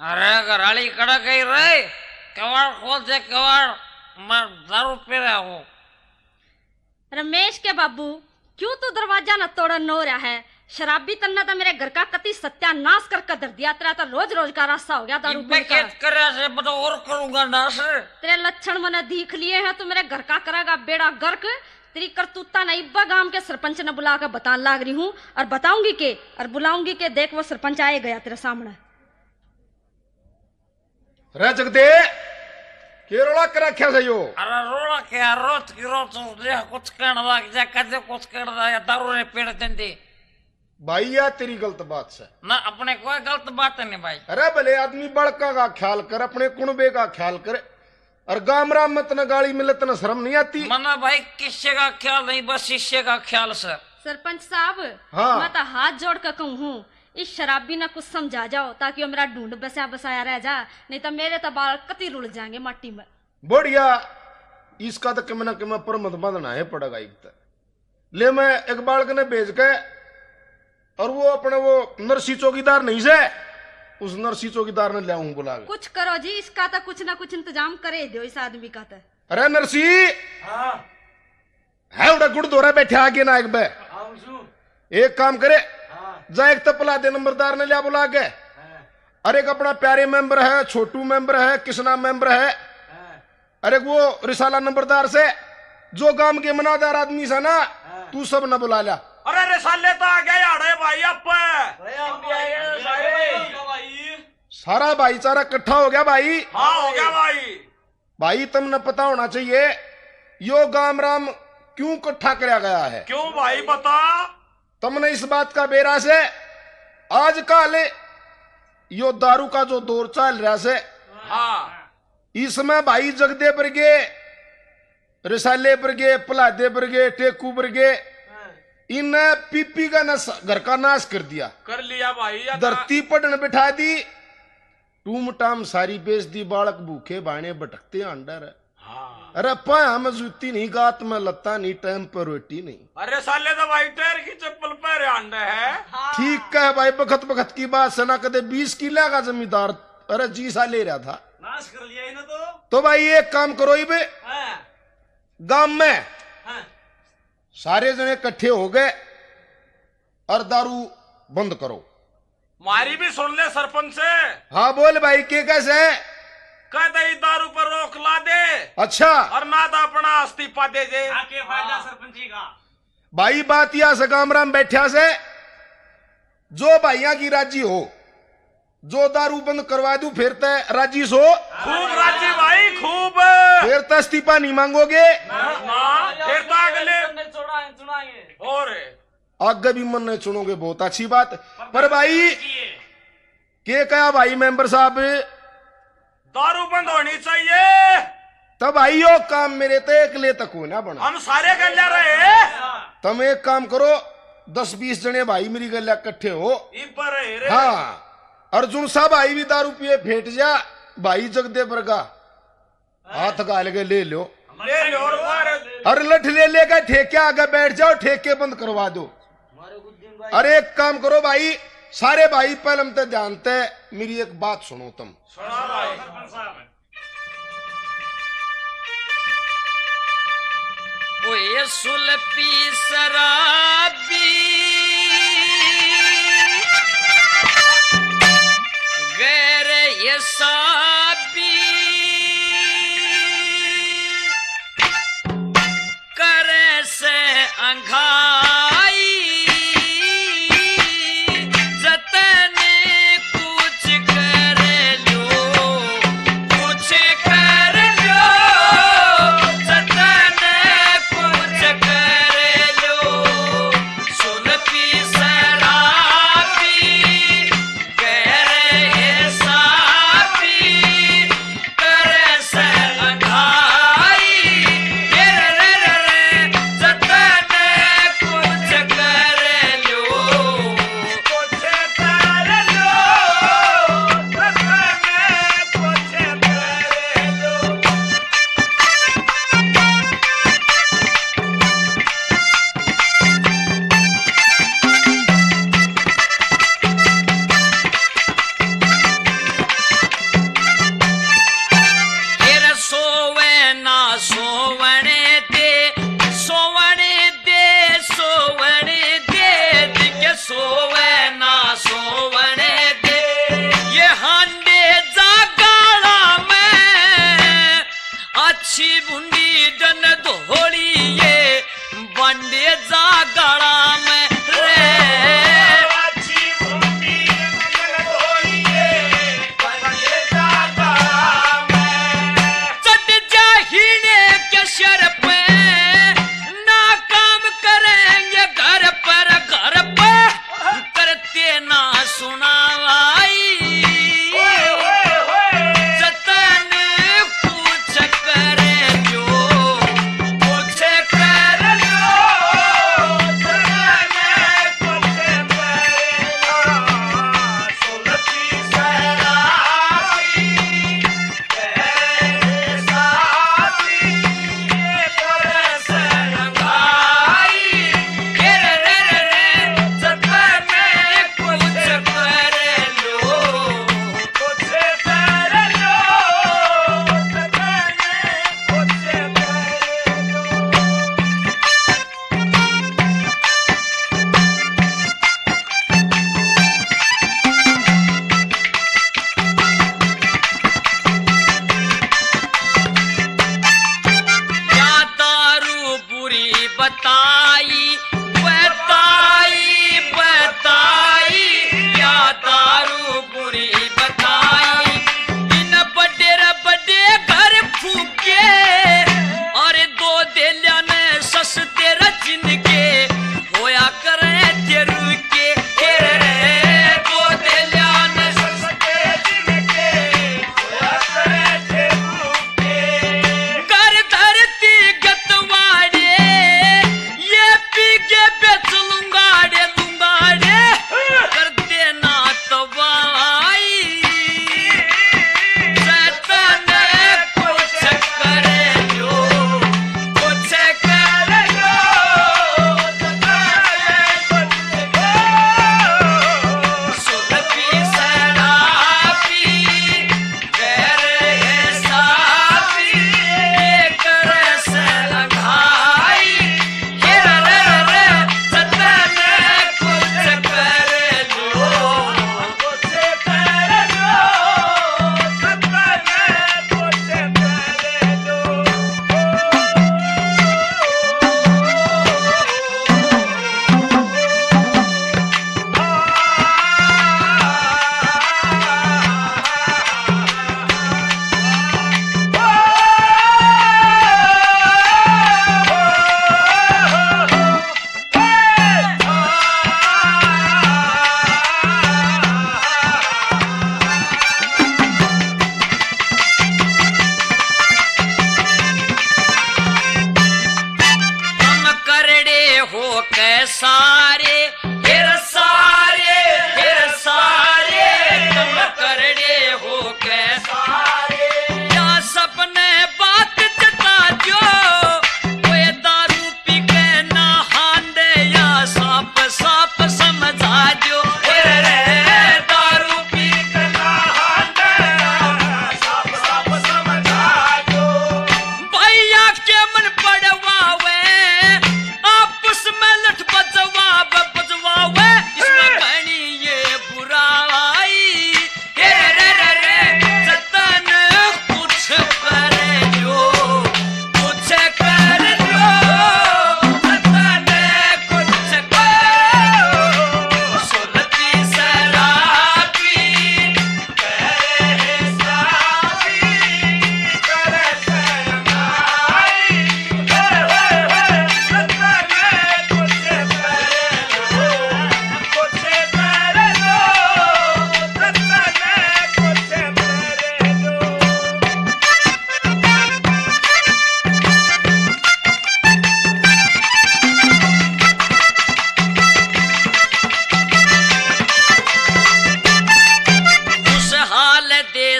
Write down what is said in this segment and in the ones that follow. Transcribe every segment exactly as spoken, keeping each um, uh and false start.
अरे घराली कड़ा गई रे, कवाड़ खोल दे कवाड़, मैं दारू पी रहा हूँ। रमेश के बाबू, क्यों तू दरवाजा न तोड़न नो रहा है? शराबी तन्ना तो मेरे घर का कति सत्यानाश कर कर दिया। तेरा तो रोज रोज का रास्ता हो गया दारू पी कर। करे से बता और करूंगा ना से। तेरे लक्षण मैंने देख लिए हैं, तू मेरे घर का करेगा बेड़ा गर्क। तेरी करतूता नहीं इब्बा गांव के सरपंच ने बुला कर बताने लाग रही हूँ, और बताऊंगी के और बुलाऊंगी के। देख वो सरपंच आए गया तेरे सामने। रे जगदे के रोला कर रखा से यो? अरे रोला क्या रोज की रोज दे कुछ कहने लग जा, कदे कुछ कहने लग जा, दारू ने पीड़ देंदी। भाई या तेरी गलत बात से ना, अपने कोई गलत बात नहीं भाई। अरे भले आदमी बड़का का ख्याल कर, अपने कुनबे का ख्याल कर, और गामरा मत न गाली मिलत न शर्म नहीं आती। मना भाई किससे का ख्याल नहीं, बस शिष्य का ख्याल सर। सरपंच साहब, हाँ। मैं तो हाथ जोड़ कर कहूँ हूँ, इस शराबी ना कुछ समझा जाओ ताकि वो मेरा ढूंढ बसा बसाया रह जा, नहीं तो मेरे तो बाल कति रुल जाएंगे माटी में। बढ़िया, इसका तो कम ना कम पर मत बंधना है पड़ेगा। एक ले मैं एक बालक ने भेज के, और वो अपने वो नरसी चौकीदार नहीं से, उस नरसी चौकीदार ने ले आऊं बुला के। कुछ करो जी, इसका तो कुछ ना कुछ इंतजाम करे दो इस आदमी का। तो अरे नरसी हाँ। है उड़ा गुड़ दोरा बैठे आगे ना एक बे, एक काम करे, हाँ। जा एक तपला दे नंबरदार ने लिया बुला के। हाँ। अरे एक अपना प्यारे मेंबर है, छोटू मेंबर है, कृष्णा मेंबर है, हाँ। अरे वो रिसाला नंबरदार से, जो गांव के मनादार आदमी से ना, हाँ। तू सब न बुला लिया। अरे रिसाले तो आ गए यार भाई, अब सारा भाईचारा इकट्ठा हो गया भाई। हाँ हो गया भाई। भाई तुमने पता होना चाहिए यो गाम राम क्यों इकट्ठा कराया गया है। क्यों भाई बता? तुमने इस बात का बेरा से आज कल यो दारू का जो दौर चल रहा से, हाँ। इसमें भाई जगदे पर गे, रिसाले पर गे, पलादे पर गे, टेकू पर गे, इन पीपी का नस घर का नाश कर दिया, कर लिया भाई। धरती पटन बिठा दी, टूम टाम सारी बेच दी, बालक भूखे बाणे भटकते अंडर। हाँ। अरे पाया में जूती नहीं, गात में लत्ता नहीं, टाइम पर रोटी नहीं। अरे साले तो भाई टैर की चप्पल पहरे अंडे है। ठीक है भाई, बखत बखत की बात से ना कदे बीस किला का जमींदार, अरे जी सा ले रहा था, नाश कर लिया इन्हें तो। तो भाई एक काम करो ही बे, हाँ। गांव में हाँ। सारे जने इकट्ठे हो गए और दारू बंद करो। मारी भी सुन ले सरपंच से। हाँ बोल भाई, के कैसे कह दे दारू पर रोक ला दे। अच्छा, और ना तो अपना इस्तीफा दे दे। आके फायदा सरपंची का। भाई बात या से गामराम बैठा से, जो भाइया की राजी हो, जो दारू बंद करवा दू फिर ते राजी सो। खूब राजी भाई, खूब। फिर तो इस्तीफा नहीं मांगोगे ना, फिर तो अगले और आगे भी मन नहीं चुनोगे, बहुत अच्छी बात। पर भाई के कहा भाई मेंबर साहब, दारू बंद होनी चाहिए। तब भाई यो काम मेरे तो एक ले तक हो ना बना। हम सारे गल्या रहे। तुम एक काम करो, दस बीस जने भाई मेरी गल्या इकट्ठे हो। हाँ, अर्जुन साहब भाई भी दारू पिए फेट जा, भाई जगदे बरगा हाथ गाल के ले लो, ले लो और लठ ले लेकर ठेके आगे बैठ जाओ, ठेके बंद करवा दो। अरे एक काम करो भाई, सारे भाई पहले हम तो जानते, मेरी एक बात सुनो तुम। सुना भाई। ओ ये सुलपी शराबी गैर ये साबी करे से अंघाई जतने कुछ कर लो, कुछ कर लो, जतने कुछ कर लो, सुलपी शराबी गैर ये साबी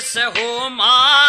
देश हो माँ